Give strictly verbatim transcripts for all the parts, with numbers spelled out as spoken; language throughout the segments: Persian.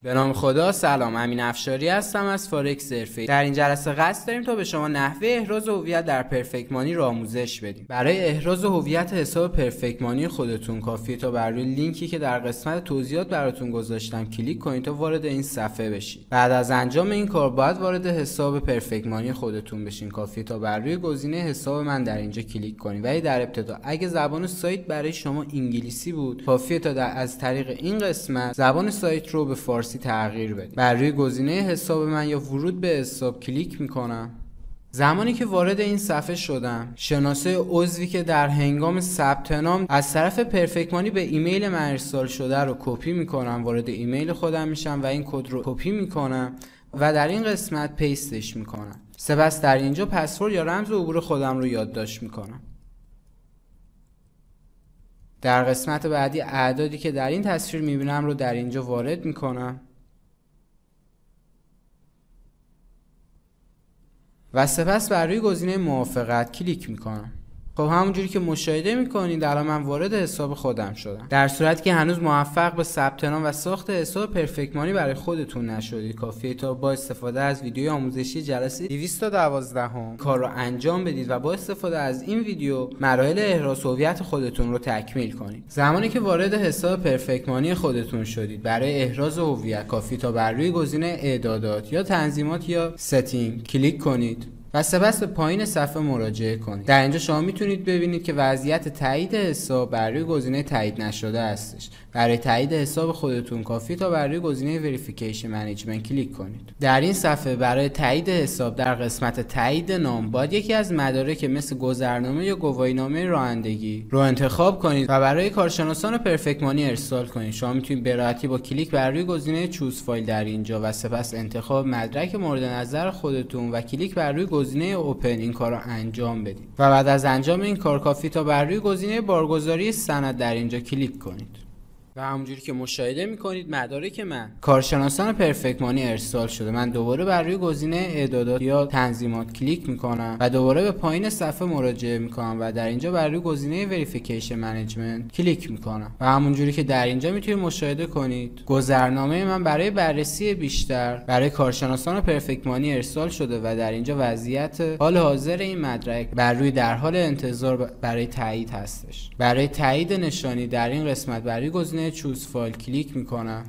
به نام خدا. سلام، امین افشاری هستم از فارکس حرفه‌ای. در این جلسه قصد داریم تا به شما نحوه احراز هویت در پرفکت مانی را آموزش بدیم. برای احراز هویت حساب پرفکت مانی خودتون کافیه تا بر روی لینکی که در قسمت توضیحات براتون گذاشتم کلیک کنید تا وارد این صفحه بشید. بعد از انجام این کار باید وارد حساب پرفکت مانی خودتون بشین. کافیه تا بر روی گزینه حساب من در اینجا کلیک کنید. ولی در ابتدا اگه زبان سایت برای شما انگلیسی بود، کافیه تا در از طریق این قسمت زبان سایت رو به فارسی تغییر بدید. بر روی گزینه حساب من یا ورود به حساب کلیک میکنم. زمانی که وارد این صفحه شدم، شناسه عضوی که در هنگام ثبت نام از طرف پرفکت مانی به ایمیل من ارسال شده رو کپی میکنم، وارد ایمیل خودم میشم و این کد رو کپی میکنم و در این قسمت پیستش میکنم. سپس در اینجا پسورد یا رمز عبور خودم رو یادداشت میکنم. در قسمت بعدی اعدادی که در این تصویر میبینم رو در اینجا وارد میکنم و سپس بر روی گزینه موافقت کلیک میکنم. خب همونجوری که مشاهده میکنید الان من وارد حساب خودم شدم. در صورتی که هنوز موفق به ثبت نام و ساخت حساب پرفکت مانی برای خودتون نشدید، کافیه تا با استفاده از ویدیوی آموزشی جلسه دویست و دوازده هم کار رو انجام بدید و با استفاده از این ویدیو مراحل احراز هویت خودتون رو تکمیل کنید. زمانی که وارد حساب پرفکت مانی خودتون شدید، برای احراز هویت کافیه تا بر روی گزینه اعدادات یا تنظیمات یا ستینگ کلیک کنید و سپس به پایین صفحه مراجعه کنید. در اینجا شما میتونید ببینید که وضعیت تایید حساب بر روی گزینه تایید نشده هستش. برای تایید حساب خودتون کافیه تا بر روی گزینه وریفیکیشن منیجمنت کلیک کنید. در این صفحه برای تایید حساب در قسمت تایید نام باید یکی از مدارک مثل گذرنامه یا گواهینامه رانندگی رو انتخاب کنید و برای کارشناسان پرفکت مانی ارسال کنید. شما میتونید به راحتی با کلیک بر روی گزینه چوز فایل در اینجا و سپس انتخاب مدرک مورد نظر خودتون و کلیک بر روی گزینه اوپن این کار رو انجام بدید و بعد از انجام این کار کافی تا بر روی گزینه بارگذاری سند در اینجا کلیک کنید. و همونجوری که مشاهده میکنید مدارک من کارشناسان پرفکت مانی ارسال شده. من دوباره بر روی گزینه اعدادات یا تنظیمات کلیک میکنم و دوباره به پایین صفحه مراجعه میکنم و در اینجا بر روی گزینه وریفیکیشن منیجمنت کلیک میکنم و همونجوری که در اینجا میتونید مشاهده کنید گذرنامه من برای بررسی بیشتر برای کارشناسان پرفکت مانی ارسال شده و در اینجا وضعیت حال حاضر این مدرک بر روی در حال انتظار برای تایید هستش. برای تایید نشانی در این قسمت بر روی گزینه چوز فایل کلیک میکنم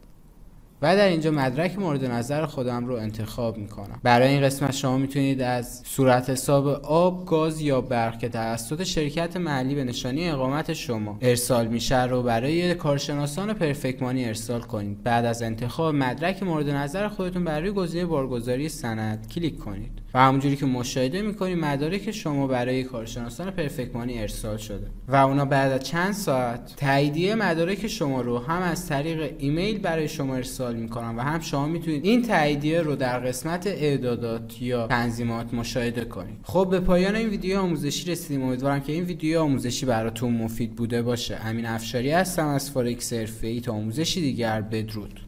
و در اینجا مدرک مورد نظر خودم رو انتخاب میکنم. برای این قسمت شما میتونید از صورت حساب آب، گاز یا برق که توسط شرکت محلی به نشانی اقامت شما ارسال میشه رو برای کارشناسان پرفکت مانی ارسال کنید. بعد از انتخاب مدرک مورد نظر خودتون برای گزینه بارگذاری سند کلیک کنید و همونجوری که مشاهده میکنید مدارک شما برای کارشناسان پرفکت مانی ارسال شده و اونا بعد از چند ساعت تاییدیه مدارک شما رو هم از طریق ایمیل برای شما ارسال میکنن و هم شما میتونید این تاییدیه رو در قسمت اعدادات یا تنظیمات مشاهده کنید. خب به پایان این ویدیو آموزشی رسیدیم. امیدوارم که این ویدیو آموزشی براتون مفید بوده باشه. امین افشاری هستم از فارکس حرفه‌ای. تا آموزشی دیگر، بدرود.